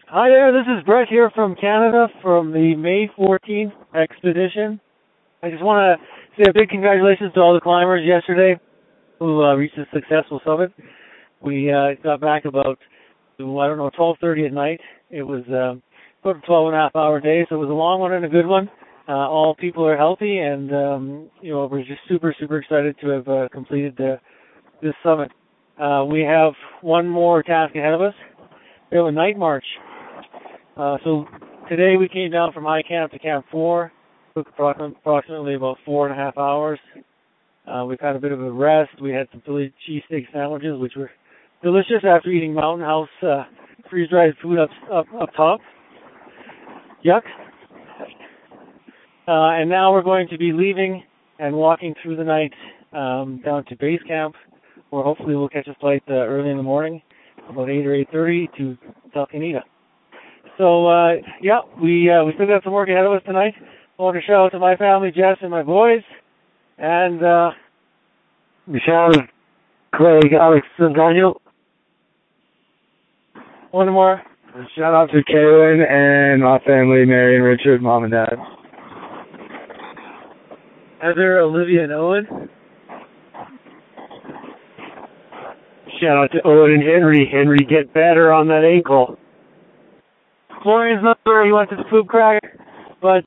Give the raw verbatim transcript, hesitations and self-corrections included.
Hi there, this is Brett here from Canada from the May fourteenth expedition. I just want to say a big congratulations to all the climbers yesterday who uh, reached a successful summit. We uh, got back about, I don't know, twelve thirty at night. It was uh, about a twelve and a half hour day, so it was a long one and a good one. Uh, all people are healthy, and um, you know we're just super, super excited to have uh, completed the, this summit. Uh, we have one more task ahead of us. We have a night march. Uh, so today we came down from high camp to camp four. Took approximately about four and a half hours. Uh, we've had a bit of a rest. We had some Philly cheesesteak sandwiches, which were delicious after eating Mountain House uh, freeze-dried food up up, up top. Yuck. Uh, and now we're going to be leaving and walking through the night um, down to base camp, where hopefully we'll catch a flight uh, early in the morning, about eight or eight thirty to Talkeetna. So, uh, yeah, we uh, we still got some work ahead of us tonight. I want to shout out to my family, Jess, and my boys. And, uh, Michelle, Craig, Alex, and Daniel. One more. Shout out to Kaylin and my family, Mary and Richard, mom and dad. Heather, Olivia, and Owen. Shout out to Owen and Henry. Henry, get better on that ankle. Florian's number, he went to the food crack.